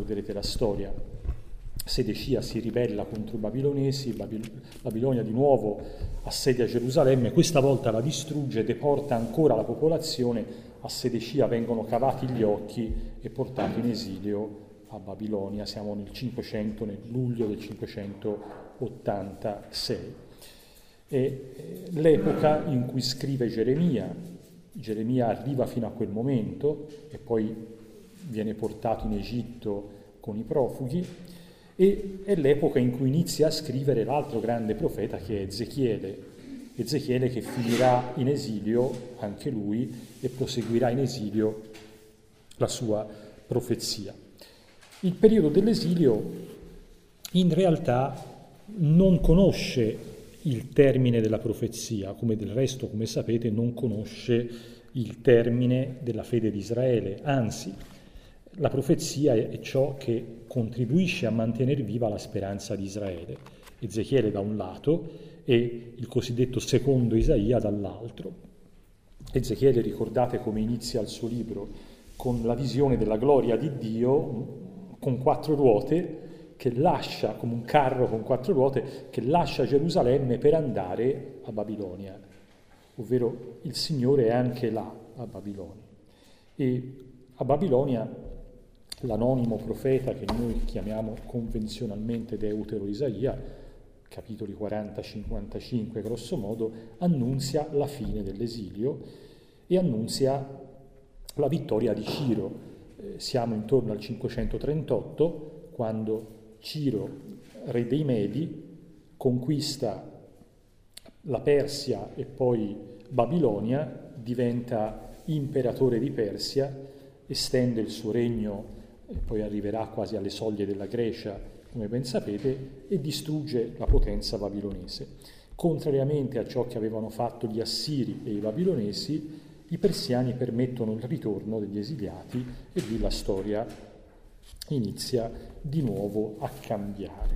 ricorderete la storia. Sedecia si ribella contro i babilonesi, Babilonia di nuovo assedia Gerusalemme, questa volta la distrugge, deporta ancora la popolazione, a Sedecia vengono cavati gli occhi e portati in esilio a Babilonia. Siamo nel luglio del 586. È l'epoca in cui scrive Geremia. Geremia arriva fino a quel momento e poi viene portato in Egitto con i profughi, e è l'epoca in cui inizia a scrivere l'altro grande profeta che è Ezechiele che finirà in esilio anche lui e proseguirà in esilio la sua profezia. Il periodo dell'esilio in realtà non conosce il termine della profezia, come del resto, come sapete, non conosce il termine della fede di Israele, anzi, la profezia è ciò che contribuisce a mantenere viva la speranza di Israele. Ezechiele da un lato e il cosiddetto secondo Isaia dall'altro. Ezechiele, ricordate come inizia il suo libro, con la visione della gloria di Dio con 4 ruote, che lascia, come un carro con 4 ruote, che lascia Gerusalemme per andare a Babilonia, ovvero il Signore è anche là, a Babilonia. E a Babilonia l'anonimo profeta che noi chiamiamo convenzionalmente Deutero Isaia, capitoli 40-55 grosso modo, annunzia la fine dell'esilio e annunzia la vittoria di Ciro. Siamo intorno al 538, quando Ciro, re dei Medi, conquista la Persia e poi Babilonia, diventa imperatore di Persia, estende il suo regno e poi arriverà quasi alle soglie della Grecia, come ben sapete, e distrugge la potenza babilonese. Contrariamente a ciò che avevano fatto gli Assiri e i babilonesi, i persiani permettono il ritorno degli esiliati e lì la storia inizia di nuovo a cambiare.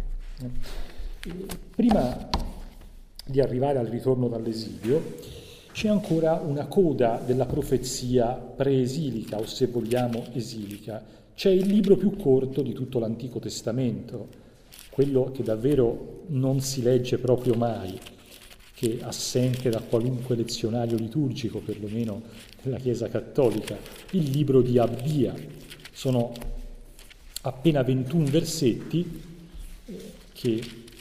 Prima di arrivare al ritorno dall'esilio c'è ancora una coda della profezia preesilica, o se vogliamo esilica. C'è il libro più corto di tutto l'Antico Testamento, quello che davvero non si legge proprio mai, che è assente da qualunque lezionario liturgico, perlomeno nella Chiesa Cattolica, il libro di Abdia. Sono appena 21 versetti che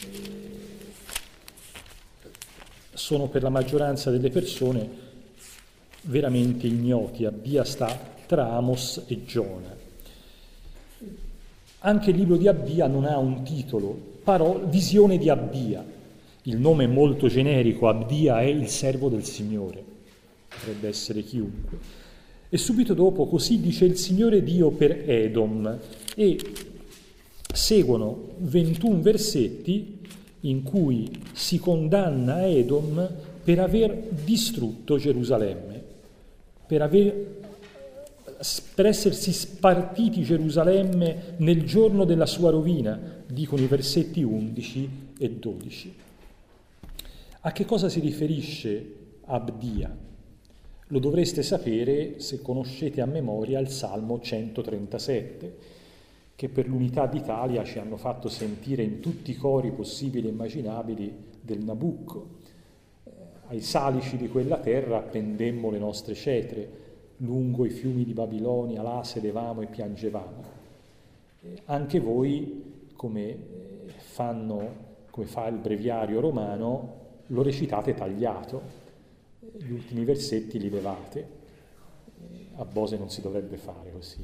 sono per la maggioranza delle persone veramente ignoti. Abdia sta tra Amos e Giona. Anche il libro di Abdia non ha un titolo, visione di Abdia. Il nome è molto generico, Abdia è il servo del Signore, potrebbe essere chiunque. E subito dopo, così dice il Signore Dio per Edom, e seguono 21 versetti in cui si condanna Edom per aver distrutto Gerusalemme, per essersi spartiti Gerusalemme nel giorno della sua rovina, dicono i versetti 11 e 12. A che cosa si riferisce Abdia? Lo dovreste sapere se conoscete a memoria il Salmo 137, che per l'Unità d'Italia ci hanno fatto sentire in tutti i cori possibili e immaginabili del Nabucco. Ai salici di quella terra appendemmo le nostre cetre, lungo i fiumi di Babilonia, là sedevamo e piangevamo. Anche voi, come fa il breviario romano, lo recitate tagliato, gli ultimi versetti li levate. A Bose non si dovrebbe fare così.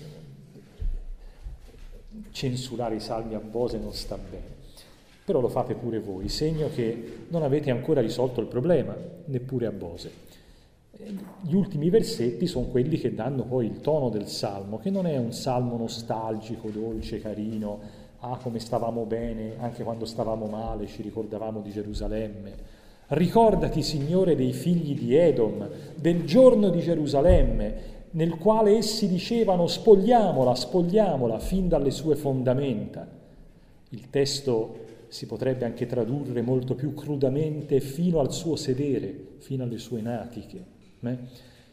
Censurare i salmi a Bose non sta bene, però lo fate pure voi, segno che non avete ancora risolto il problema, neppure a Bose. Gli ultimi versetti sono quelli che danno poi il tono del salmo, che non è un salmo nostalgico, dolce, carino, come stavamo bene, anche quando stavamo male ci ricordavamo di Gerusalemme. Ricordati, Signore, dei figli di Edom, del giorno di Gerusalemme, nel quale essi dicevano spogliamola, spogliamola, fin dalle sue fondamenta. Il testo si potrebbe anche tradurre molto più crudamente fino al suo sedere, fino alle sue natiche.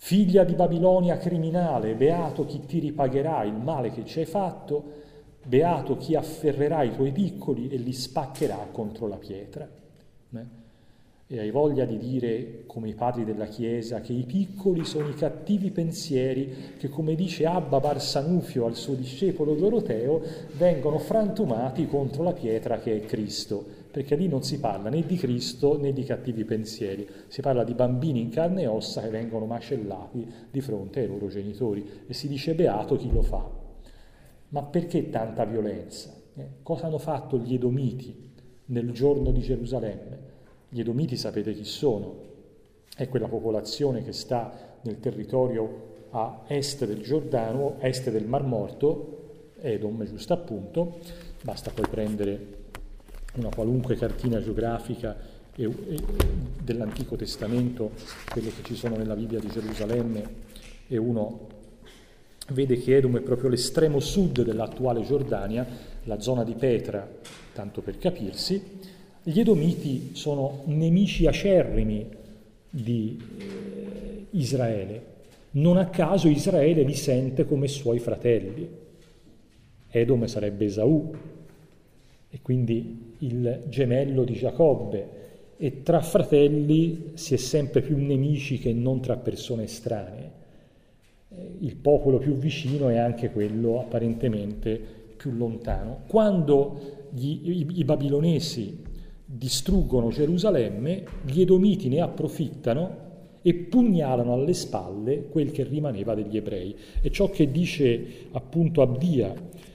Figlia di Babilonia criminale, beato chi ti ripagherà il male che ci hai fatto, beato chi afferrerà i tuoi piccoli e li spaccherà contro la pietra. E hai voglia di dire, come i padri della Chiesa, che i piccoli sono i cattivi pensieri che, come dice Abba Barsanufio al suo discepolo Doroteo, vengono frantumati contro la pietra che è Cristo, perché lì non si parla né di Cristo né di cattivi pensieri, si parla di bambini in carne e ossa che vengono macellati di fronte ai loro genitori e si dice beato chi lo fa. Ma perché tanta violenza? Cosa hanno fatto gli Edomiti nel giorno di Gerusalemme? Gli Edomiti sapete chi sono? È quella popolazione che sta nel territorio a est del Giordano, est del Mar Morto, Edom giusto appunto, basta poi prendere una qualunque cartina geografica dell'Antico Testamento, quelle che ci sono nella Bibbia di Gerusalemme, e uno vede che Edom è proprio l'estremo sud dell'attuale Giordania, la zona di Petra, tanto per capirsi. Gli Edomiti sono nemici acerrimi di Israele. Non a caso Israele li sente come suoi fratelli. Edom sarebbe Esaù, e quindi il gemello di Giacobbe, e tra fratelli si è sempre più nemici che non tra persone estranee. Il popolo più vicino è anche quello apparentemente più lontano. Quando i babilonesi distruggono Gerusalemme, gli Edomiti ne approfittano e pugnalano alle spalle quel che rimaneva degli ebrei. È ciò che dice appunto Abdia,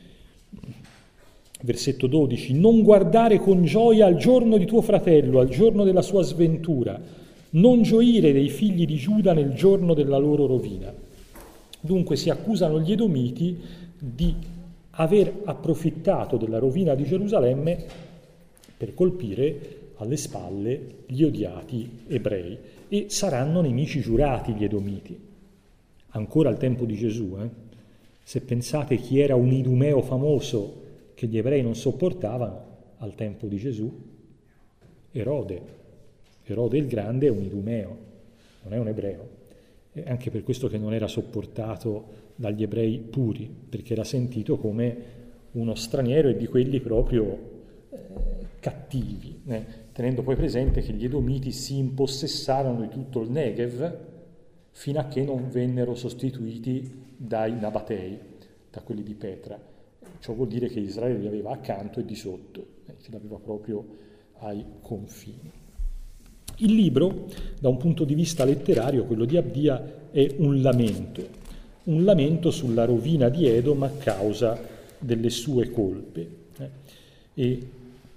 versetto 12: non guardare con gioia al giorno di tuo fratello, al giorno della sua sventura, non gioire dei figli di Giuda nel giorno della loro rovina. Dunque si accusano gli Edomiti di aver approfittato della rovina di Gerusalemme per colpire alle spalle gli odiati ebrei, e saranno nemici giurati gli Edomiti. Ancora al tempo di Gesù, se pensate chi era un idumeo famoso che gli ebrei non sopportavano al tempo di Gesù, Erode il Grande è un idumeo, non è un ebreo, e anche per questo che non era sopportato dagli ebrei puri, perché era sentito come uno straniero e di quelli proprio cattivi, tenendo poi presente che gli Edomiti si impossessarono di tutto il Negev fino a che non vennero sostituiti dai Nabatei, da quelli di Petra. Ciò vuol dire che Israele li aveva accanto e di sotto, ce l'aveva proprio ai confini. Il libro, da un punto di vista letterario, quello di Abdia, è un lamento sulla rovina di Edom a causa delle sue colpe. E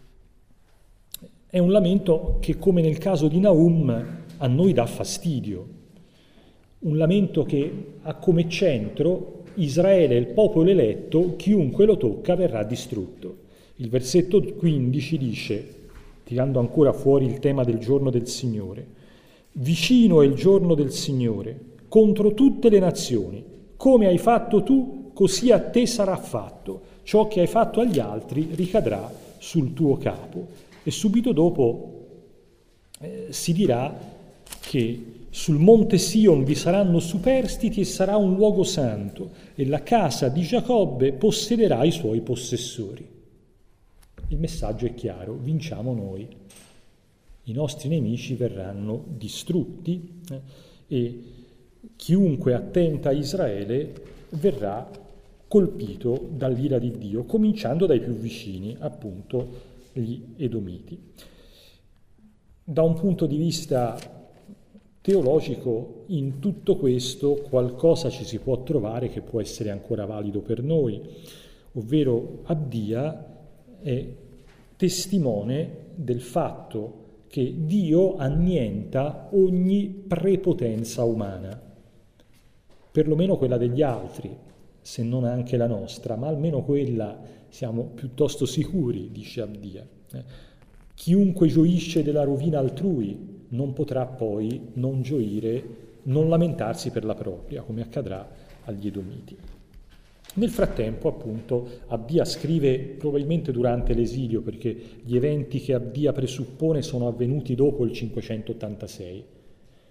è un lamento che, come nel caso di Nahum, a noi dà fastidio. Un lamento che ha come centro Israele, il popolo eletto, chiunque lo tocca verrà distrutto. Il versetto 15 dice, tirando ancora fuori il tema del giorno del Signore: vicino è il giorno del Signore contro tutte le nazioni, come hai fatto tu, così a te sarà fatto, ciò che hai fatto agli altri ricadrà sul tuo capo. E subito dopo si dirà che sul monte Sion vi saranno superstiti e sarà un luogo santo, e la casa di Giacobbe possederà i suoi possessori. Il messaggio è chiaro: vinciamo noi, i nostri nemici verranno distrutti e chiunque attenta a Israele verrà colpito dall'ira di Dio, cominciando dai più vicini, appunto gli Edomiti. Da un punto di vista teologico, in tutto questo qualcosa ci si può trovare che può essere ancora valido per noi, ovvero Abdia è testimone del fatto che Dio annienta ogni prepotenza umana, perlomeno quella degli altri, se non anche la nostra, ma almeno quella siamo piuttosto sicuri, dice Abdia. Chiunque gioisce della rovina altrui non potrà poi non gioire, non lamentarsi per la propria, come accadrà agli Edomiti. Nel frattempo, appunto, Abdia scrive probabilmente durante l'esilio, perché gli eventi che Abdia presuppone sono avvenuti dopo il 586.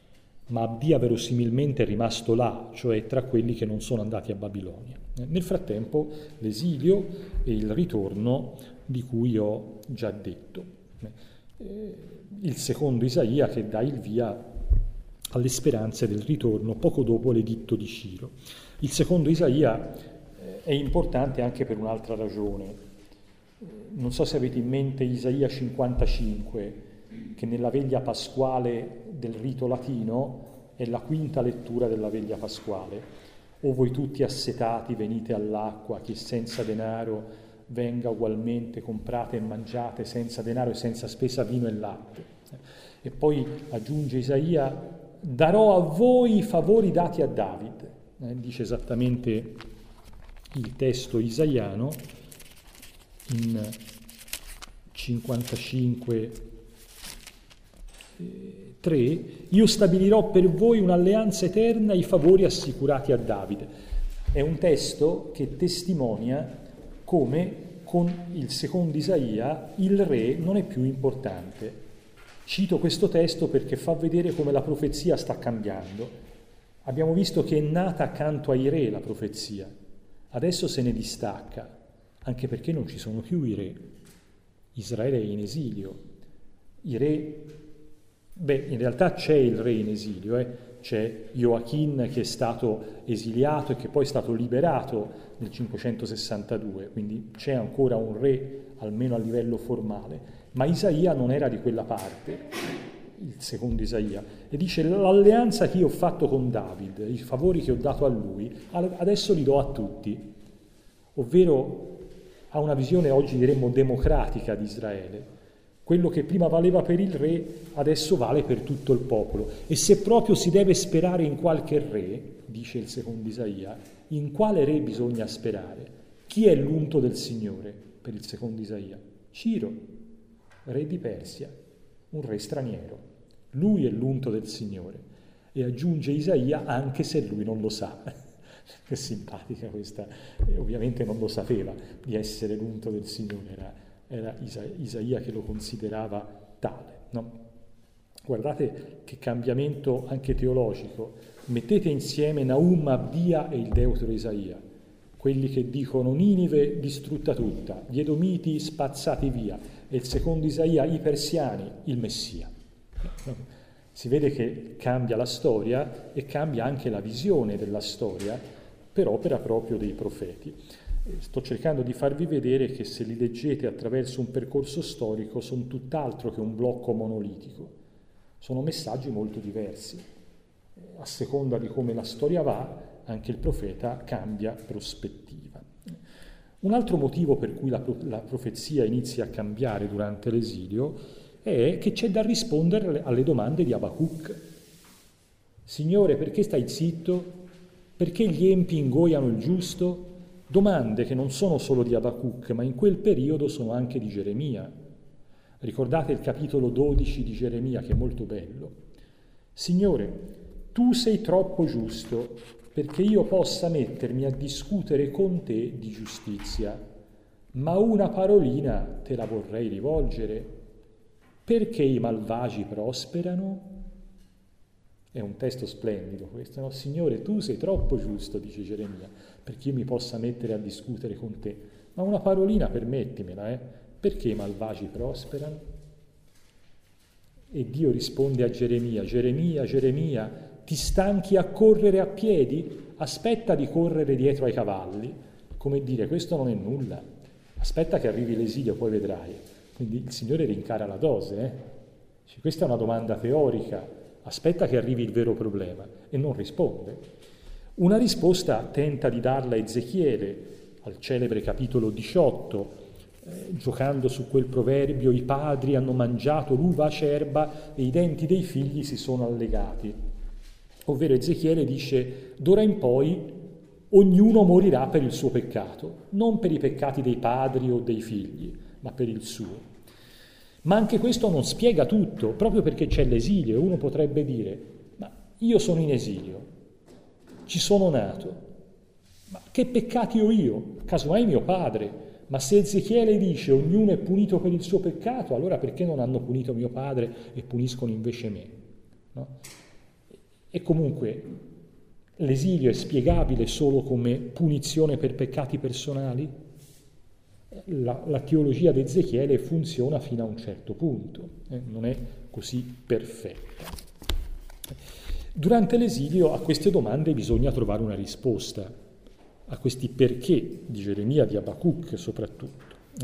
ma Abdia verosimilmente è rimasto là, cioè tra quelli che non sono andati a Babilonia. Nel frattempo l'esilio e il ritorno di cui ho già detto. Il secondo Isaia che dà il via alle speranze del ritorno poco dopo l'editto di Ciro. Il secondo Isaia è importante anche per un'altra ragione. Non so se avete in mente Isaia 55, che nella veglia pasquale del rito latino è la quinta lettura della veglia pasquale. O voi tutti assetati venite all'acqua, chi senza denaro venga ugualmente, comprate e mangiate senza denaro e senza spesa vino e latte. E poi aggiunge Isaia, darò a voi i favori dati a Davide. Dice esattamente il testo isaiano in 55:3, io stabilirò per voi un'alleanza eterna e i favori assicurati a Davide. È un testo che testimonia come con il secondo Isaia il re non è più importante. Cito questo testo perché fa vedere come la profezia sta cambiando. Abbiamo visto che è nata accanto ai re la profezia, adesso se ne distacca, anche perché non ci sono più i re. Israele è in esilio. I re, in realtà c'è il re in esilio, c'è Joachim che è stato esiliato e che poi è stato liberato nel 562, quindi c'è ancora un re, almeno a livello formale, ma Isaia non era di quella parte, il secondo Isaia, e dice l'alleanza che io ho fatto con David, i favori che ho dato a lui, adesso li do a tutti, ovvero ha una visione oggi diremmo democratica di Israele. Quello che prima valeva per il re adesso vale per tutto il popolo. E se proprio si deve sperare in qualche re, dice il secondo Isaia, in quale re bisogna sperare? Chi è l'unto del Signore per il secondo Isaia? Ciro, re di Persia, un re straniero. Lui è l'unto del Signore. E aggiunge Isaia anche se lui non lo sa. Che simpatica questa. Ovviamente non lo sapeva di essere l'unto del Signore, era Isaia che lo considerava tale, no? Guardate che cambiamento anche teologico. Mettete insieme Naum, Abdia e il Deutero Isaia, quelli che dicono Ninive distrutta tutta, gli Edomiti spazzati via, e il secondo Isaia, i persiani, il Messia. Si vede che cambia la storia e cambia anche la visione della storia per opera proprio dei profeti. Sto cercando di farvi vedere che se li leggete attraverso un percorso storico sono tutt'altro che un blocco monolitico, sono messaggi molto diversi. A seconda di come la storia va, anche il profeta cambia prospettiva. Un altro motivo per cui la profezia inizia a cambiare durante l'esilio è che c'è da rispondere alle domande di Abacuc. Signore, perché stai zitto? Perché gli empi ingoiano il giusto? Domande che non sono solo di Abacuc, ma in quel periodo sono anche di Geremia. Ricordate il capitolo 12 di Geremia, che è molto bello. Signore, tu sei troppo giusto perché io possa mettermi a discutere con te di giustizia, ma una parolina te la vorrei rivolgere. Perché i malvagi prosperano? È un testo splendido questo, no? Signore, tu sei troppo giusto, dice Geremia, perché io mi possa mettere a discutere con te. Ma una parolina permettimela, Perché i malvagi prosperano? E Dio risponde a Geremia, Geremia, Geremia, ti stanchi a correre a piedi? Aspetta di correre dietro ai cavalli. Come dire, questo non è nulla. Aspetta che arrivi l'esilio, poi vedrai. Quindi il Signore rincara la dose, Questa è una domanda teorica. Aspetta che arrivi il vero problema, e non risponde. Una risposta tenta di darla Ezechiele al celebre capitolo 18, giocando su quel proverbio, i padri hanno mangiato l'uva acerba e i denti dei figli si sono allegati. Ovvero Ezechiele dice, d'ora in poi ognuno morirà per il suo peccato, non per i peccati dei padri o dei figli, ma per il suo. Ma anche questo non spiega tutto, proprio perché c'è l'esilio, e uno potrebbe dire, ma io sono in esilio, ci sono nato, ma che peccati ho io? Casomai mio padre, ma se Ezechiele dice ognuno è punito per il suo peccato, allora perché non hanno punito mio padre e puniscono invece me? No? E comunque l'esilio è spiegabile solo come punizione per peccati personali? La teologia di Ezechiele funziona fino a un certo punto, non è così perfetta. Durante l'esilio a queste domande bisogna trovare una risposta, a questi perché di Geremia, di Abacuc soprattutto.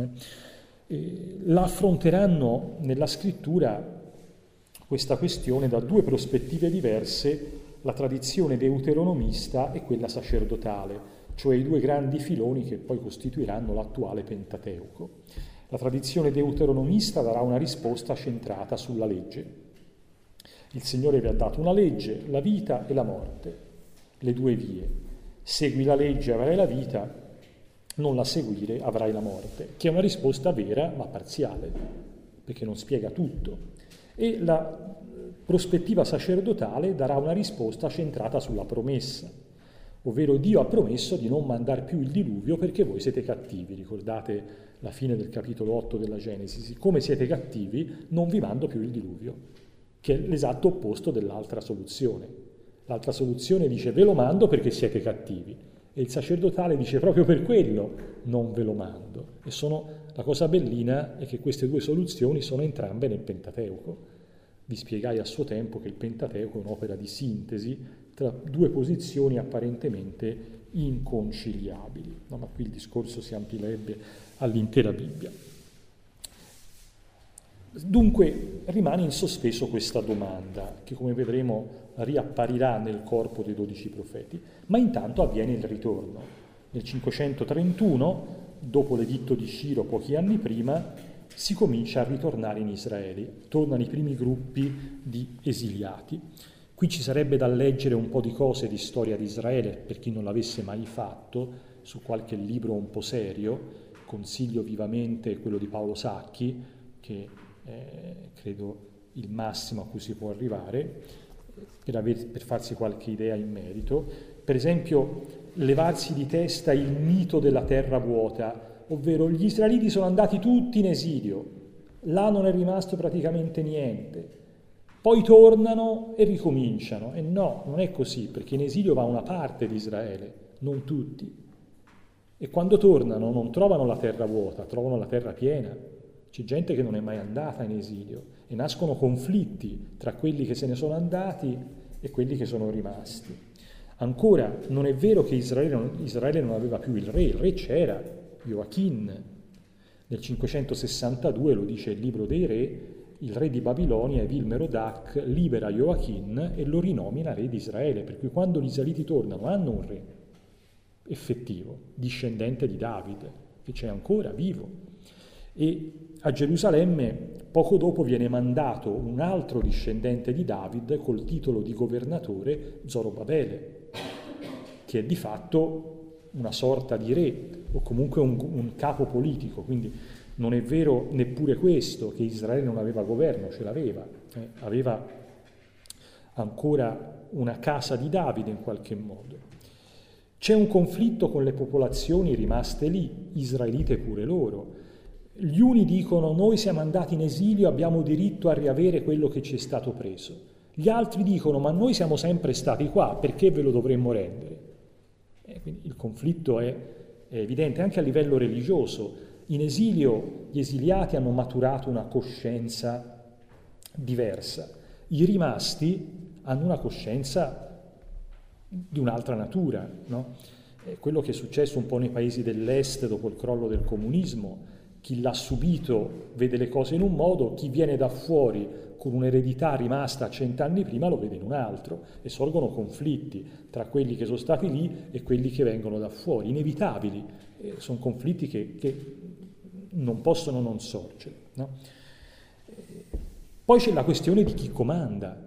La affronteranno nella scrittura questa questione da due prospettive diverse, la tradizione deuteronomista e quella sacerdotale, cioè i due grandi filoni che poi costituiranno l'attuale Pentateuco. La tradizione deuteronomista darà una risposta centrata sulla legge. Il Signore vi ha dato una legge, la vita e la morte, le due vie. Segui la legge e avrai la vita, non la seguire avrai la morte, che è una risposta vera ma parziale, perché non spiega tutto. E la prospettiva sacerdotale darà una risposta centrata sulla promessa, ovvero Dio ha promesso di non mandare più il diluvio perché voi siete cattivi. Ricordate la fine del capitolo 8 della Genesi, siccome siete cattivi non vi mando più il diluvio, che è l'esatto opposto dell'altra soluzione. L'altra soluzione dice ve lo mando perché siete cattivi, e il sacerdotale dice proprio per quello non ve lo mando. E la cosa bellina è che queste due soluzioni sono entrambe nel Pentateuco. Vi spiegai a suo tempo che il Pentateuco è un'opera di sintesi tra due posizioni apparentemente inconciliabili. No, ma qui il discorso si amplierebbe all'intera Bibbia. Dunque rimane in sospeso questa domanda, che come vedremo riapparirà nel corpo dei 12 profeti, ma intanto avviene il ritorno. Nel 531, dopo l'editto di Ciro pochi anni prima, si comincia a ritornare in Israele, tornano i primi gruppi di esiliati. Qui ci sarebbe da leggere un po' di cose di storia di Israele, per chi non l'avesse mai fatto, su qualche libro un po' serio. Consiglio vivamente quello di Paolo Sacchi, che credo il massimo a cui si può arrivare, per farsi qualche idea in merito. Per esempio, levarsi di testa il mito della terra vuota, ovvero gli israeliti sono andati tutti in esilio, là non è rimasto praticamente niente, poi tornano e ricominciano. E no, non è così, perché in esilio va una parte di Israele, non tutti. E quando tornano non trovano la terra vuota, trovano la terra piena. C'è gente che non è mai andata in esilio e nascono conflitti tra quelli che se ne sono andati e quelli che sono rimasti. Ancora, non è vero che Israele non aveva più il re c'era, Joachim. Nel 562, lo dice il libro dei re, il re di Babilonia, Evil-Merodach, libera Joachim e lo rinomina re di Israele, per cui quando gli israeliti tornano hanno un re effettivo, discendente di Davide, che c'è ancora vivo. E a Gerusalemme poco dopo viene mandato un altro discendente di David col titolo di governatore, Zorobabele, che è di fatto una sorta di re o comunque un capo politico. Quindi non è vero neppure questo, che Israele non aveva governo, ce l'aveva, aveva ancora una casa di Davide in qualche modo. C'è un conflitto con le popolazioni rimaste lì, israelite pure loro. Gli uni dicono noi siamo andati in esilio, abbiamo diritto a riavere quello che ci è stato preso. Gli altri dicono ma noi siamo sempre stati qua, perché ve lo dovremmo rendere? Quindi il conflitto è evidente anche a livello religioso. In esilio gli esiliati hanno maturato una coscienza diversa, i rimasti hanno una coscienza di un'altra natura, no? Quello che è successo un po' nei paesi dell'est dopo il crollo del comunismo. Chi l'ha subito vede le cose in un modo, chi viene da fuori con un'eredità rimasta 100 anni prima lo vede in un altro, e sorgono conflitti tra quelli che sono stati lì e quelli che vengono da fuori, inevitabili. Sono conflitti che non possono non sorgere, no? Poi c'è la questione di chi comanda.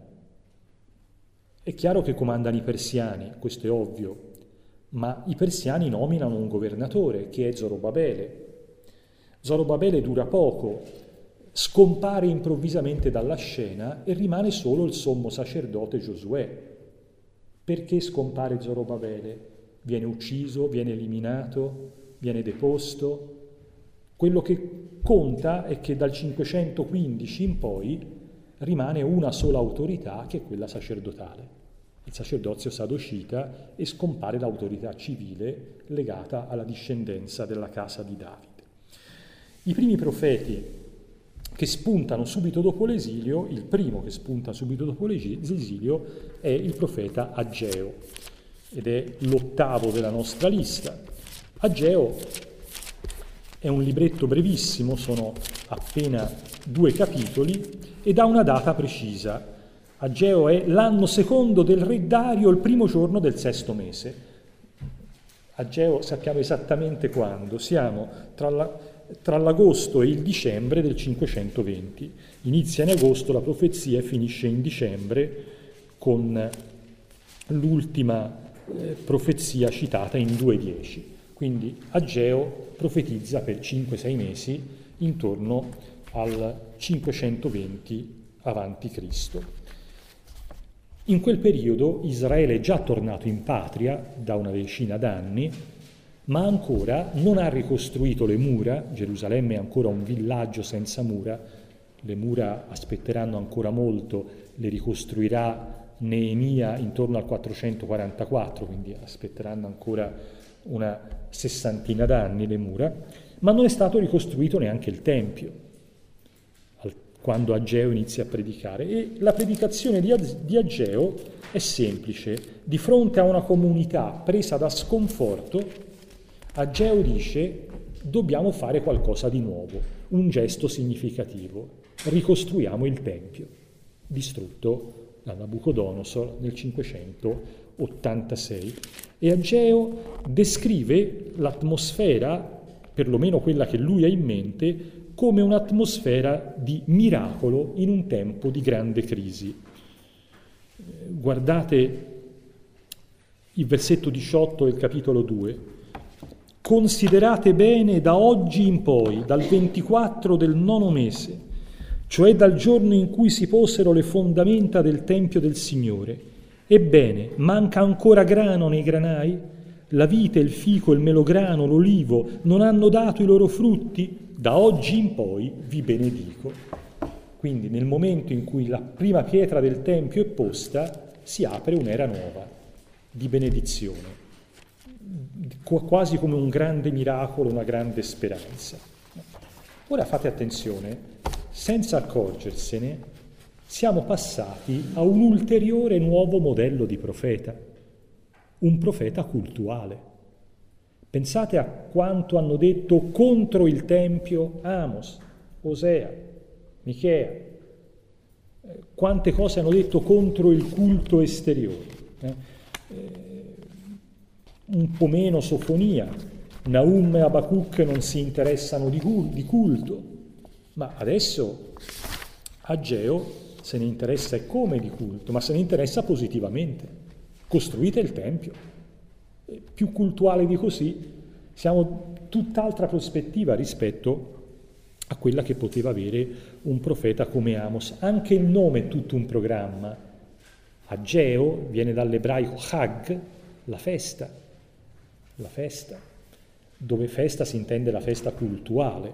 È chiaro che comandano i persiani, questo è ovvio, ma i persiani nominano un governatore che è Zorobabele. Zorobabele dura poco, scompare improvvisamente dalla scena e rimane solo il sommo sacerdote Giosuè. Perché scompare Zorobabele? Viene ucciso, viene eliminato, viene deposto? Quello che conta è che dal 515 in poi rimane una sola autorità, che è quella sacerdotale. il sacerdozio sadocita, e scompare l'autorità civile legata alla discendenza della casa di Davide. I primi profeti che spuntano subito dopo l'esilio, il primo che spunta subito dopo l'esilio è il profeta Ageo, ed è l'8° della nostra lista. Ageo è un libretto brevissimo, sono appena 2 capitoli, ed ha una data precisa. Ageo è l'anno secondo del re Dario, il primo giorno del 6° mese. Ageo sappiamo esattamente quando, siamo tra l'agosto e il dicembre del 520. Inizia in agosto la profezia e finisce in dicembre con l'ultima profezia citata in 2:10. Quindi Ageo profetizza per 5-6 mesi intorno al 520 a.C. In quel periodo Israele è già tornato in patria da una decina d'anni, ma ancora non ha ricostruito le mura. Gerusalemme è ancora un villaggio senza mura, le mura aspetteranno ancora molto, le ricostruirà Neemia intorno al 444, quindi aspetteranno ancora una 60 d'anni le mura, ma non è stato ricostruito neanche il Tempio quando Ageo inizia a predicare. E la predicazione di Ageo è semplice. Di fronte a una comunità presa da sconforto, Ageo dice: dobbiamo fare qualcosa di nuovo, un gesto significativo, ricostruiamo il Tempio, distrutto da Nabucodonosor nel 586. E Ageo descrive l'atmosfera, perlomeno quella che lui ha in mente, come un'atmosfera di miracolo in un tempo di grande crisi. Guardate il versetto 18 del capitolo 2. Considerate bene da oggi in poi, dal 24 del 9° mese, cioè dal giorno in cui si posero le fondamenta del Tempio del Signore. Ebbene, manca ancora grano nei granai? La vite, il fico, il melograno, l'olivo non hanno dato i loro frutti? Da oggi in poi vi benedico. Quindi nel momento in cui la prima pietra del Tempio è posta, si apre un'era nuova di benedizione, quasi come un grande miracolo, una grande speranza. Ora fate attenzione, senza accorgersene, siamo passati a un ulteriore nuovo modello di profeta, un profeta cultuale. Pensate a quanto hanno detto contro il Tempio Amos, Osea, Michea, quante cose hanno detto contro il culto esteriore. Un po' meno Sofonia, Naum e Abacuc non si interessano di culto, ma adesso Ageo se ne interessa e come di culto, ma se ne interessa positivamente. Costruite il Tempio. Più cultuale di così, siamo tutt'altra prospettiva rispetto a quella che poteva avere un profeta come Amos. Anche il nome è tutto un programma. Ageo viene dall'ebraico Chag, la festa, dove festa si intende la festa cultuale.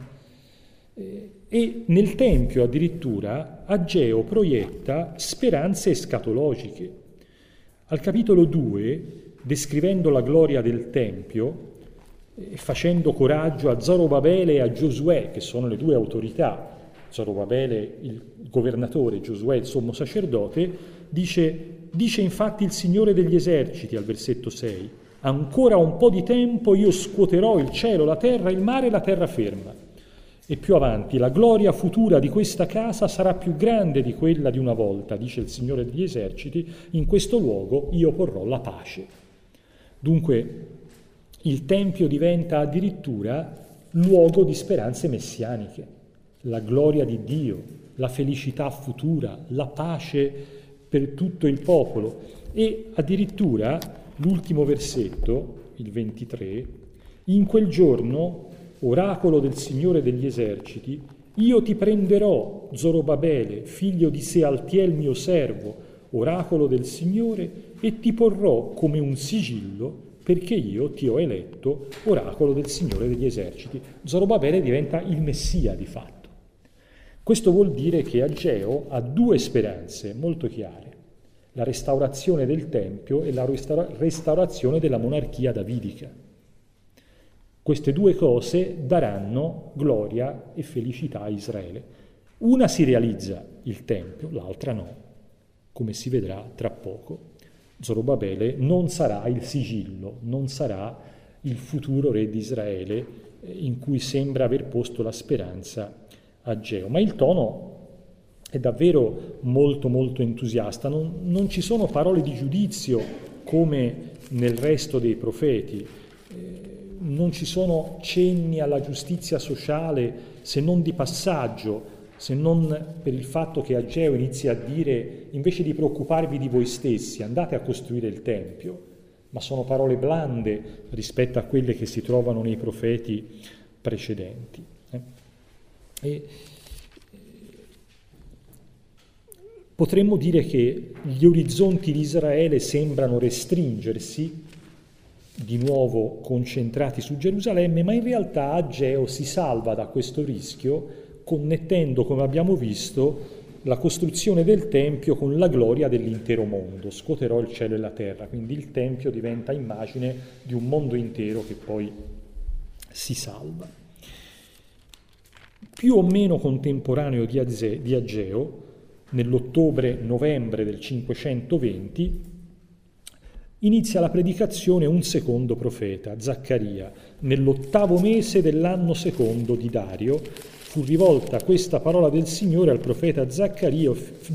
E nel Tempio addirittura Ageo proietta speranze escatologiche. Al capitolo 2, descrivendo la gloria del Tempio e facendo coraggio a Zorobabele e a Giosuè, che sono le 2 autorità, Zorobabele il governatore, Giosuè il sommo sacerdote, dice infatti il Signore degli eserciti al versetto 6: ancora un po' di tempo io scuoterò il cielo, la terra, il mare e la terraferma. E più avanti, la gloria futura di questa casa sarà più grande di quella di una volta, dice il Signore degli eserciti, in questo luogo io porrò la pace. Dunque, il Tempio diventa addirittura luogo di speranze messianiche, la gloria di Dio, la felicità futura, la pace per tutto il popolo. E addirittura, l'ultimo versetto, il 23, in quel giorno, oracolo del Signore degli eserciti, io ti prenderò, Zorobabele, figlio di Sealtiel mio servo, oracolo del Signore, e ti porrò come un sigillo, perché io ti ho eletto, oracolo del Signore degli eserciti. Zorobabele diventa il Messia di fatto. Questo vuol dire che Ageo ha 2 speranze molto chiare. la restaurazione del Tempio e la restaurazione della monarchia davidica. Queste due cose daranno gloria e felicità a Israele. Una si realizza, il Tempio, l'altra no, come si vedrà tra poco. Zorobabele non sarà il sigillo, non sarà il futuro re di Israele in cui sembra aver posto la speranza Ageo. Ma il tono è davvero molto molto entusiasta, non ci sono parole di giudizio come nel resto dei profeti, non ci sono cenni alla giustizia sociale se non di passaggio, se non per il fatto che Ageo inizia a dire invece di preoccuparvi di voi stessi andate a costruire il Tempio, ma sono parole blande rispetto a quelle che si trovano nei profeti precedenti. Potremmo dire che gli orizzonti di Israele sembrano restringersi, di nuovo concentrati su Gerusalemme, ma in realtà Ageo si salva da questo rischio connettendo, come abbiamo visto, la costruzione del Tempio con la gloria dell'intero mondo. Scuoterò il cielo e la terra, quindi il Tempio diventa immagine di un mondo intero che poi si salva. Più o meno contemporaneo di Ageo, nell'ottobre-novembre del 520, inizia la predicazione un secondo profeta, Zaccaria. Nell'8° mese dell'anno secondo di Dario fu rivolta questa parola del Signore al profeta Zaccaria,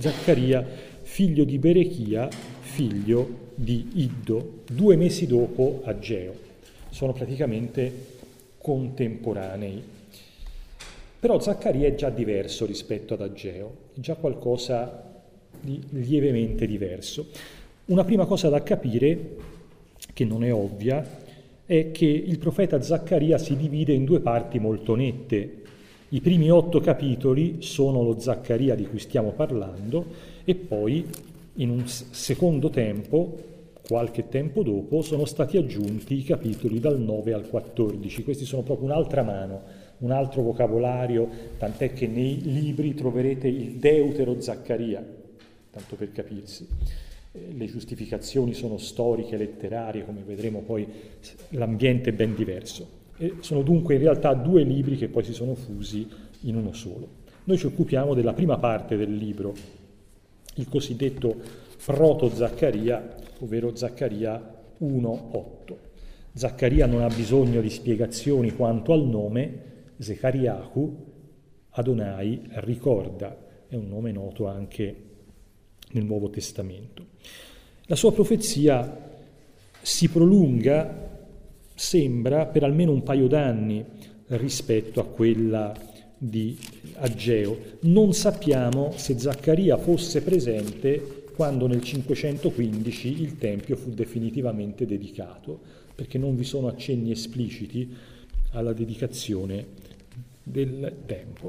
figlio di Berechia, figlio di Iddo, 2 mesi dopo Ageo. Sono praticamente contemporanei. Però Zaccaria è già diverso rispetto ad Ageo, è già qualcosa di lievemente diverso. Una prima cosa da capire, che non è ovvia, è che il profeta Zaccaria si divide in 2 parti molto nette. I primi 8 capitoli sono lo Zaccaria di cui stiamo parlando e poi in un secondo tempo, qualche tempo dopo, sono stati aggiunti i capitoli dal 9 al 14. Questi sono proprio un'altra mano, un altro vocabolario, tant'è che nei libri troverete il Deutero Zaccaria, tanto per capirsi. Le giustificazioni sono storiche, letterarie, come vedremo poi l'ambiente è ben diverso. E sono dunque in realtà 2 libri che poi si sono fusi in uno solo. Noi ci occupiamo della prima parte del libro, il cosiddetto proto-Zaccaria, ovvero Zaccaria 1:8. Zaccaria non ha bisogno di spiegazioni quanto al nome, Zechariahu, Adonai ricorda, è un nome noto anche nel Nuovo Testamento. La sua profezia si prolunga, sembra, per almeno un paio d'anni rispetto a quella di Ageo. Non sappiamo se Zaccaria fosse presente quando nel 515 il Tempio fu definitivamente dedicato, perché non vi sono accenni espliciti alla dedicazione del Tempio.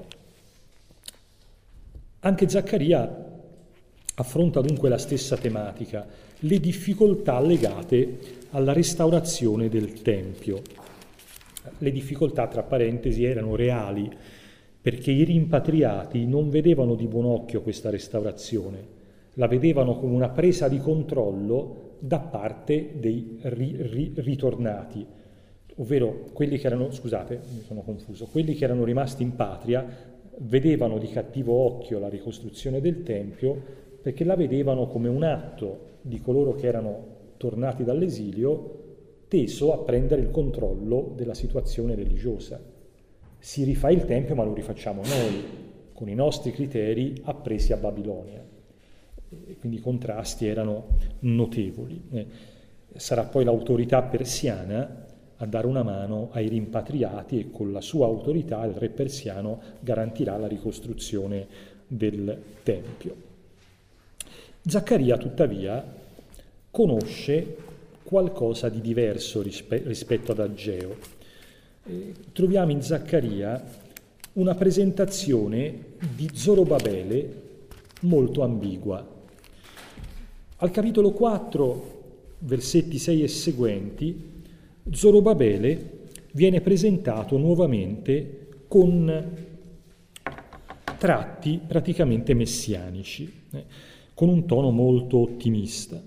Anche Zaccaria affronta dunque la stessa tematica, le difficoltà legate alla restaurazione del Tempio. Le difficoltà, tra parentesi, erano reali, perché i rimpatriati non vedevano di buon occhio questa restaurazione, la vedevano come una presa di controllo da parte dei ritornati, ovvero quelli che erano, scusate, mi sono confuso, quelli che erano rimasti in patria vedevano di cattivo occhio la ricostruzione del Tempio perché la vedevano come un atto di coloro che erano tornati dall'esilio teso a prendere il controllo della situazione religiosa. Si rifà il Tempio, ma lo rifacciamo noi, con i nostri criteri appresi a Babilonia. E quindi i contrasti erano notevoli. Sarà poi l'autorità persiana a dare una mano ai rimpatriati e con la sua autorità il re persiano garantirà la ricostruzione del Tempio. Zaccaria, tuttavia, conosce qualcosa di diverso rispetto ad Ageo. Troviamo in Zaccaria una presentazione di Zorobabele molto ambigua. Al capitolo 4, versetti 6 e seguenti, Zorobabele viene presentato nuovamente con tratti praticamente messianici. con un tono molto ottimista.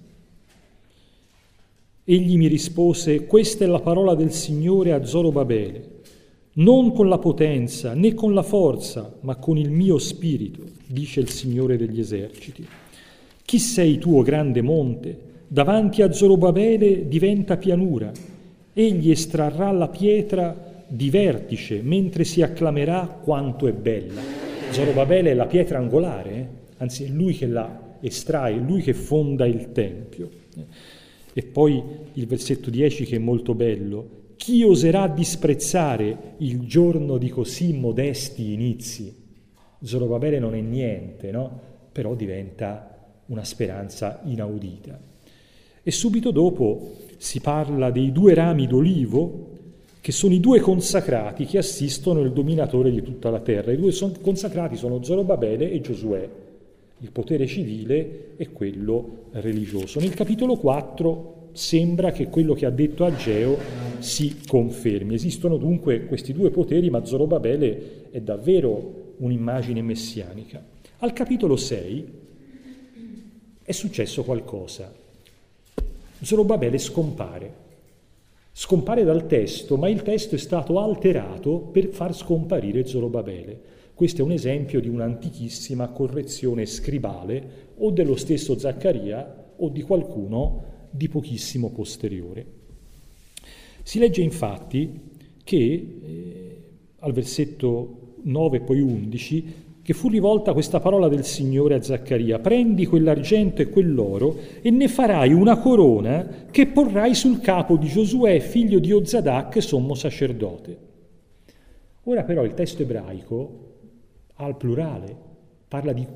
Egli mi rispose: questa è la parola del Signore a Zorobabele, non con la potenza né con la forza, ma con il mio spirito, dice il Signore degli eserciti. Chi sei tu, o grande monte? Davanti a Zorobabele diventa pianura. Egli estrarrà la pietra di vertice mentre si acclamerà quanto è bella. Zorobabele è la pietra angolare, anzi è lui che la estrae, è lui che fonda il Tempio. E poi il versetto 10 che è molto bello: chi oserà disprezzare il giorno di così modesti inizi? Zorobabele non è niente, no? Però diventa una speranza inaudita. E subito dopo si parla dei 2 rami d'olivo, che sono i 2 consacrati che assistono il dominatore di tutta la terra. I 2 consacrati sono Zorobabele e Giosuè, il potere civile e quello religioso. Nel capitolo 4 sembra che quello che ha detto Ageo si confermi. Esistono dunque questi 2 poteri, ma Zorobabele è davvero un'immagine messianica. Al capitolo 6 è successo qualcosa. Zorobabele scompare dal testo, ma il testo è stato alterato per far scomparire Zorobabele. Questo è un esempio di un'antichissima correzione scribale o dello stesso Zaccaria o di qualcuno di pochissimo posteriore. Si legge infatti che al versetto 9 e poi 11 che fu rivolta questa parola del Signore a Zaccaria: prendi quell'argento e quell'oro e ne farai una corona che porrai sul capo di Giosuè, figlio di Ozadac, sommo sacerdote. Ora però il testo ebraico ha il plurale, parla di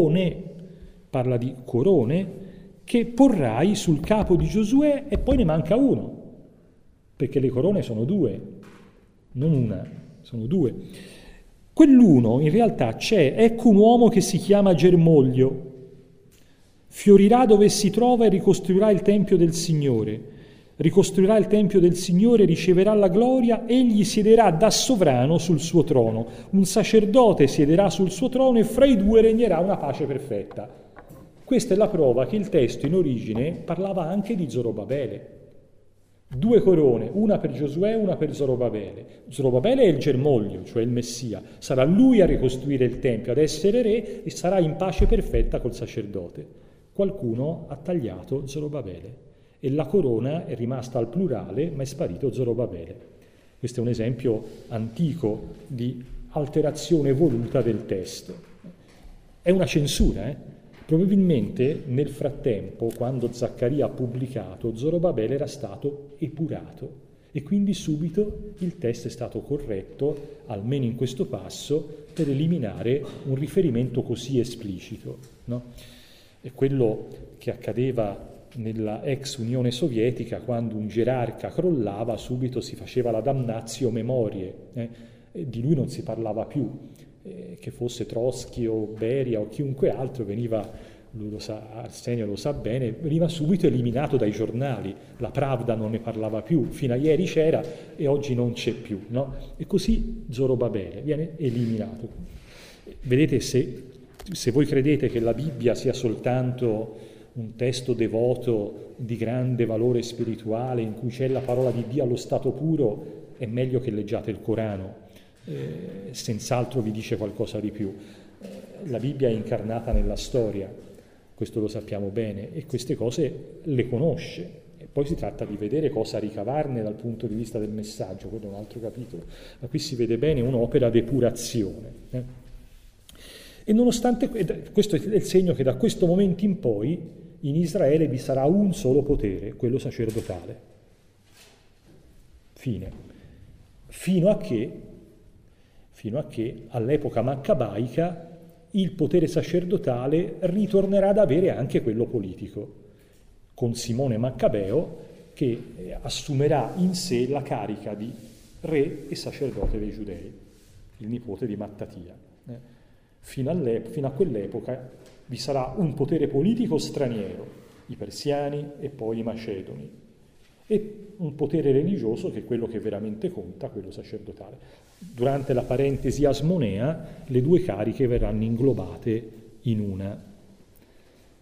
corone che porrai sul capo di Giosuè, e poi ne manca uno, perché le corone sono 2, non una, sono 2. Quell'uno in realtà c'è: ecco un uomo che si chiama Germoglio, fiorirà dove si trova e ricostruirà il Tempio del Signore. Ricostruirà il Tempio del Signore, riceverà la gloria, egli siederà da sovrano sul suo trono. Un sacerdote siederà sul suo trono e fra i 2 regnerà una pace perfetta. Questa è la prova che il testo in origine parlava anche di Zorobabele. 2 corone, una per Giosuè e una per Zorobabele. Zorobabele è il germoglio, cioè il Messia. Sarà lui a ricostruire il Tempio, ad essere re, e sarà in pace perfetta col sacerdote. Qualcuno ha tagliato Zorobabele e la corona è rimasta al plurale, ma è sparito Zorobabele. Questo è un esempio antico di alterazione voluta del testo. È una censura, Probabilmente nel frattempo, quando Zaccaria ha pubblicato, Zorobabele era stato epurato e quindi subito il testo è stato corretto, almeno in questo passo, per eliminare un riferimento così esplicito, no? È quello che accadeva nella ex Unione Sovietica: quando un gerarca crollava, subito si faceva la damnatio memoriae, e di lui non si parlava più. Che fosse Trotsky o Beria o chiunque altro, veniva, lui lo sa, Arsenio lo sa bene, veniva subito eliminato dai giornali. La Pravda non ne parlava più, fino a ieri c'era e oggi non c'è più, no? E così Zorobabele viene eliminato. Vedete, se voi credete che la Bibbia sia soltanto un testo devoto di grande valore spirituale in cui c'è la parola di Dio allo stato puro, è meglio che leggiate il Corano. Senz'altro vi dice qualcosa di più. La Bibbia è incarnata nella storia, questo lo sappiamo bene, e queste cose le conosce, e poi si tratta di vedere cosa ricavarne dal punto di vista del messaggio. Quello è un altro capitolo, ma qui si vede bene un'opera depurazione. E nonostante questo è il segno che da questo momento in poi in Israele vi sarà un solo potere, quello sacerdotale. Fine. Fino a che all'epoca maccabaica il potere sacerdotale ritornerà ad avere anche quello politico, con Simone Maccabeo che assumerà in sé la carica di re e sacerdote dei Giudei, il nipote di Mattatia. Fino a quell'epoca vi sarà un potere politico straniero, i persiani e poi i macedoni, e un potere religioso che è quello che veramente conta, quello sacerdotale. Durante la parentesi asmonea le 2 cariche verranno inglobate in una.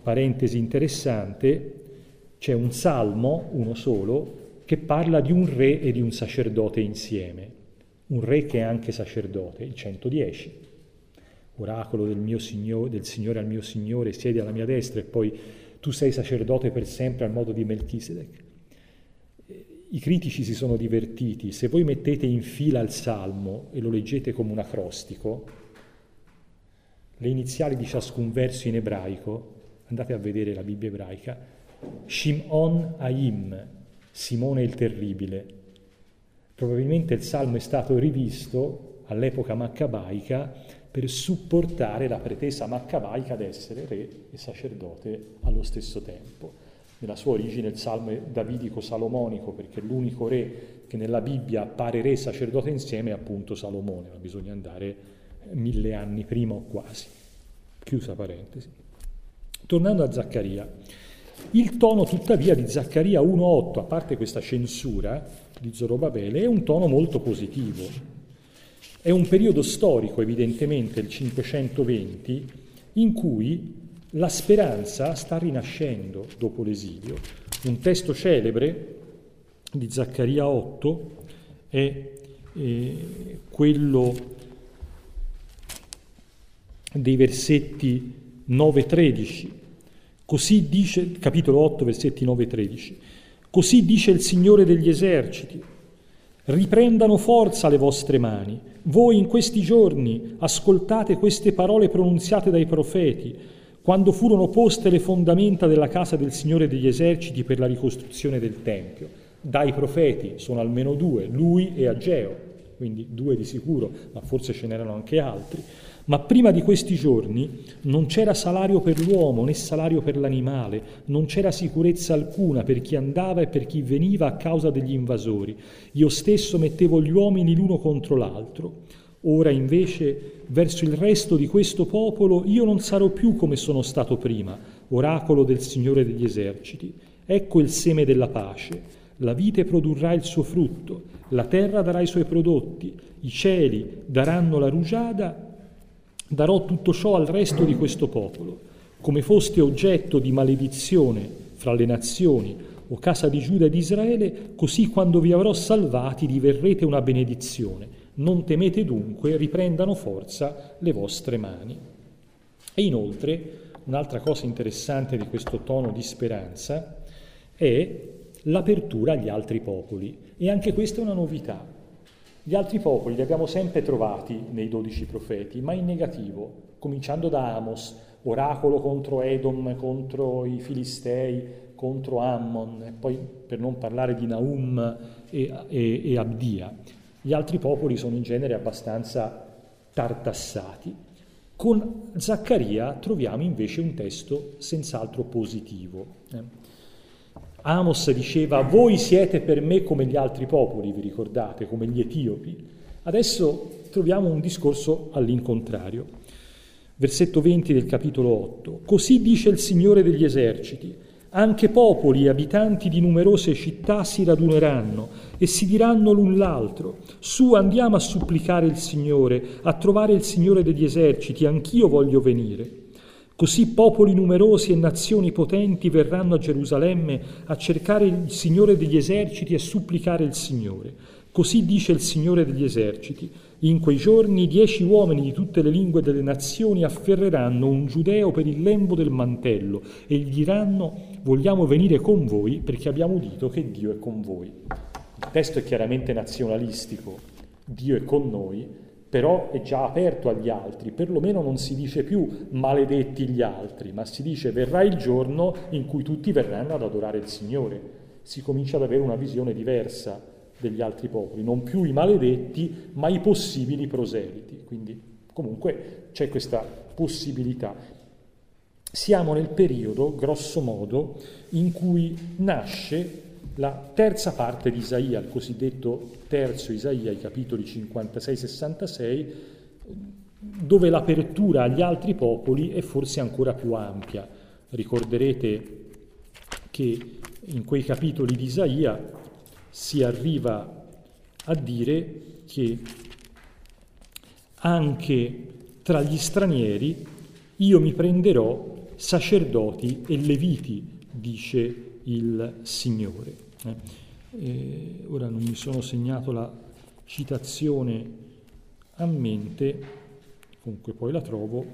parentesi interessante, c'è un salmo, uno solo, che parla di un re e di un sacerdote insieme. Un re che è anche sacerdote, il 110. Oracolo del Signore al mio Signore, siedi alla mia destra e poi tu sei sacerdote per sempre al modo di Melchisedec. I critici si sono divertiti. Se voi mettete in fila il salmo e lo leggete come un acrostico, le iniziali di ciascun verso in ebraico, andate a vedere la Bibbia ebraica, Shimon Haim, Simone il Terribile. Probabilmente il salmo è stato rivisto all'epoca maccabaica per supportare la pretesa maccabaica di essere re e sacerdote allo stesso tempo. Nella sua origine il salmo è davidico-salomonico, perché l'unico re che nella Bibbia appare re e sacerdote insieme è appunto Salomone, ma bisogna andare 1000 anni prima o quasi. Chiusa parentesi. Tornando a Zaccaria, il tono tuttavia di Zaccaria 1,8, a parte questa censura di Zorobabele, è un tono molto positivo. È un periodo storico, evidentemente, il 520, in cui la speranza sta rinascendo dopo l'esilio. Un testo celebre di Zaccaria 8 è quello dei versetti 9-13. Così dice, capitolo 8, versetti 9-13. Così dice il Signore degli eserciti: riprendano forza le vostre mani. Voi in questi giorni ascoltate queste parole pronunziate dai profeti, quando furono poste le fondamenta della casa del Signore degli eserciti per la ricostruzione del Tempio. Dai profeti sono almeno 2, lui e Ageo, quindi 2 di sicuro, ma forse ce n'erano anche altri. Ma prima di questi giorni non c'era salario per l'uomo né salario per l'animale, non c'era sicurezza alcuna per chi andava e per chi veniva a causa degli invasori. Io stesso mettevo gli uomini l'uno contro l'altro. Ora invece verso il resto di questo popolo io non sarò più come sono stato prima, oracolo del Signore degli eserciti. Ecco il seme della pace. La vite produrrà il suo frutto, la terra darà i suoi prodotti, i cieli daranno la rugiada. Darò tutto ciò al resto di questo popolo. Come foste oggetto di maledizione fra le nazioni, o casa di Giuda e di Israele, così quando vi avrò salvati diverrete una benedizione. Non temete dunque, riprendano forza le vostre mani. E inoltre, un'altra cosa interessante di questo tono di speranza è l'apertura agli altri popoli. E anche questa è una novità. Gli altri popoli li abbiamo sempre trovati nei 12 profeti, ma in negativo, cominciando da Amos, oracolo contro Edom, contro i Filistei, contro Ammon, e poi per non parlare di Naum e Abdia. Gli altri popoli sono in genere abbastanza tartassati. Con Zaccaria troviamo invece un testo senz'altro positivo. Amos diceva: voi siete per me come gli altri popoli, vi ricordate, come gli etiopi. Adesso troviamo un discorso all'incontrario. Versetto 20 del capitolo 8. Così dice il Signore degli eserciti: anche popoli e abitanti di numerose città si raduneranno e si diranno l'un l'altro: su, andiamo a supplicare il Signore, a trovare il Signore degli eserciti, anch'io voglio venire. Così popoli numerosi e nazioni potenti verranno a Gerusalemme a cercare il Signore degli eserciti e supplicare il Signore. Così dice il Signore degli eserciti: in quei giorni 10 uomini di tutte le lingue delle nazioni afferreranno un giudeo per il lembo del mantello e gli diranno: vogliamo venire con voi perché abbiamo udito che Dio è con voi. Il testo è chiaramente nazionalistico, Dio è con noi, però è già aperto agli altri, perlomeno non si dice più maledetti gli altri, ma si dice verrà il giorno in cui tutti verranno ad adorare il Signore. Si comincia ad avere una visione diversa degli altri popoli, non più i maledetti, ma i possibili proseliti. Quindi comunque c'è questa possibilità. Siamo nel periodo, grosso modo, in cui nasce la terza parte di Isaia, il cosiddetto terzo Isaia, i capitoli 56-66, dove l'apertura agli altri popoli è forse ancora più ampia. Ricorderete che in quei capitoli di Isaia si arriva a dire che anche tra gli stranieri io mi prenderò sacerdoti e leviti, dice il Signore. Ora non mi sono segnato la citazione a mente, comunque poi la trovo.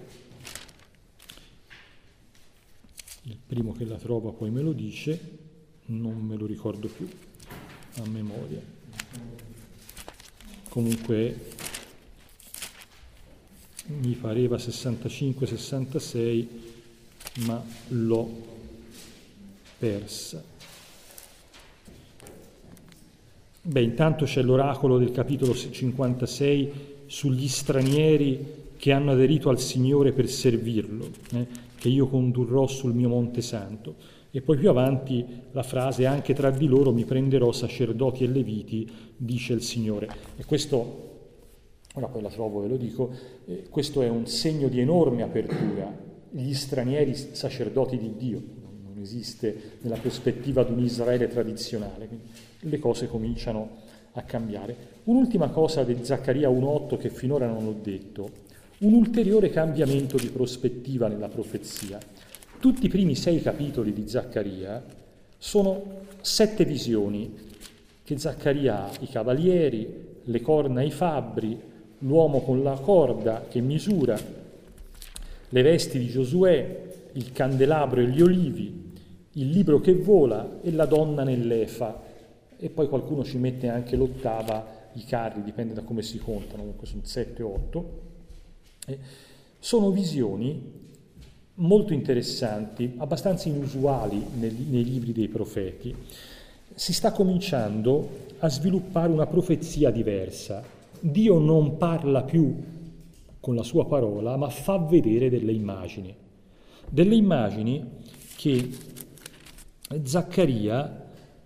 Il primo che la trova poi me lo dice, non me lo ricordo più a memoria. Comunque mi pareva 65-66, ma l'ho persa. Intanto c'è l'oracolo del capitolo 56 sugli stranieri che hanno aderito al Signore per servirlo, che io condurrò sul mio Monte Santo. E poi più avanti la frase: anche tra di loro mi prenderò sacerdoti e leviti, dice il Signore. E questo, ora poi la trovo, ve lo dico, questo è un segno di enorme apertura. Gli stranieri sacerdoti di Dio, non esiste nella prospettiva di un Israele tradizionale, quindi le cose cominciano a cambiare. Un'ultima cosa di Zaccaria 1,8 che finora non ho detto, un ulteriore cambiamento di prospettiva nella profezia. Tutti i primi 6 capitoli di Zaccaria sono 7 visioni che Zaccaria ha: i cavalieri, le corna ai fabbri, l'uomo con la corda che misura, le vesti di Giosuè, il candelabro e gli olivi, il libro che vola e la donna nell'efa. E poi qualcuno ci mette anche l'8ª, i carri, dipende da come si contano, comunque sono 7 o 8. Sono visioni molto interessanti, abbastanza inusuali nei libri dei profeti. Si sta cominciando a sviluppare una profezia diversa. Dio non parla più con la sua parola, ma fa vedere delle immagini che Zaccaria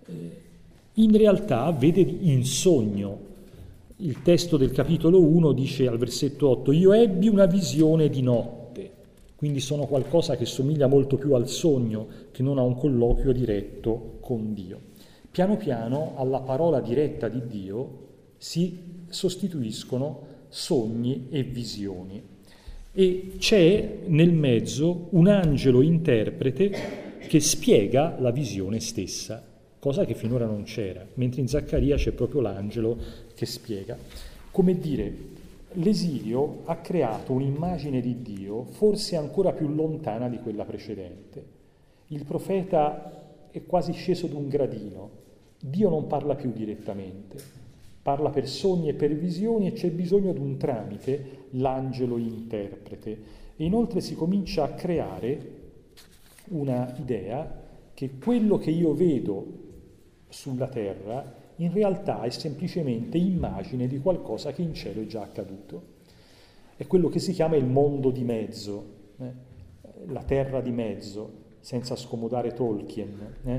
in realtà vede in sogno. Il testo del capitolo 1 dice al versetto 8: io ebbi una visione di notte, quindi sono qualcosa che somiglia molto più al sogno che non a un colloquio diretto con Dio. Piano piano alla parola diretta di Dio si sostituiscono sogni e visioni, e c'è nel mezzo un angelo interprete che spiega la visione stessa, cosa che finora non c'era, mentre in Zaccaria c'è proprio l'angelo che spiega. Come dire, l'esilio ha creato un'immagine di Dio forse ancora più lontana di quella precedente. Il profeta è quasi sceso d'un gradino. Dio non parla più direttamente, parla per sogni e per visioni, e c'è bisogno di un tramite, l'angelo interprete. E inoltre si comincia a creare una idea che quello che io vedo sulla terra in realtà è semplicemente immagine di qualcosa che in cielo è già accaduto. È quello che si chiama il mondo di mezzo, la terra di mezzo, senza scomodare Tolkien,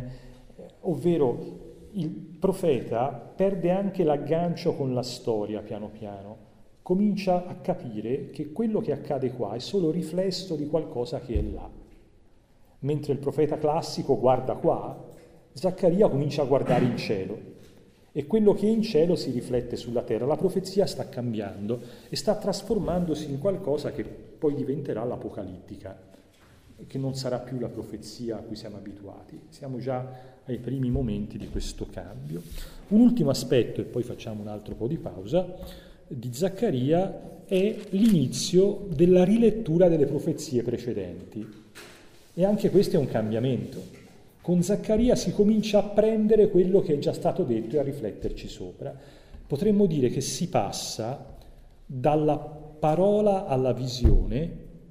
ovvero il profeta perde anche l'aggancio con la storia piano piano, comincia a capire che quello che accade qua è solo riflesso di qualcosa che è là. Mentre il profeta classico guarda qua, Zaccaria comincia a guardare in cielo, e quello che è in cielo si riflette sulla terra. La profezia sta cambiando e sta trasformandosi in qualcosa che poi diventerà l'apocalittica, che non sarà più la profezia a cui siamo abituati. Siamo già ai primi momenti di questo cambio. Un ultimo aspetto, e poi facciamo un altro po' di pausa, di Zaccaria è l'inizio della rilettura delle profezie precedenti. E anche questo è un cambiamento. Con Zaccaria si comincia a prendere quello che è già stato detto e a rifletterci sopra. Potremmo dire che si passa dalla parola alla visione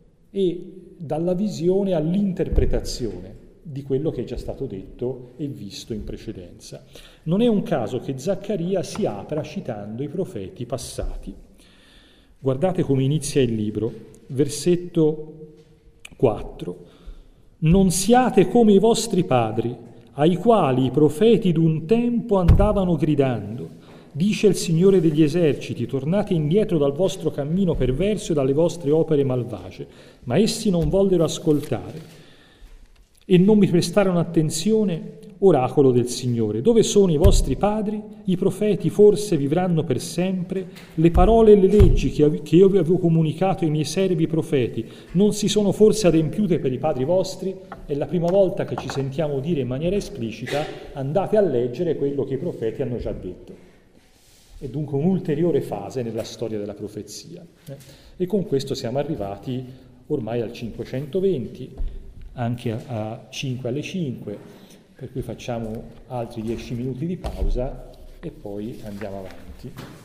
e dalla visione all'interpretazione di quello che è già stato detto e visto in precedenza. Non è un caso che Zaccaria si apra citando i profeti passati. Guardate come inizia il libro, versetto 4. Non siate come i vostri padri, ai quali i profeti d'un tempo andavano gridando: dice il Signore degli eserciti, tornate indietro dal vostro cammino perverso e dalle vostre opere malvagie. Ma essi non vollero ascoltare e non mi prestarono attenzione. oracolo del Signore. Dove sono i vostri padri? I profeti forse vivranno per sempre? Le parole e le leggi che io vi avevo comunicato ai miei servi profeti non si sono forse adempiute per i padri vostri? È la prima volta che ci sentiamo dire in maniera esplicita: andate a leggere quello che i profeti hanno già detto. È dunque un'ulteriore fase nella storia della profezia. E con questo siamo arrivati ormai al 520, anche a 5 alle 5, per cui facciamo altri 10 minuti di pausa e poi andiamo avanti.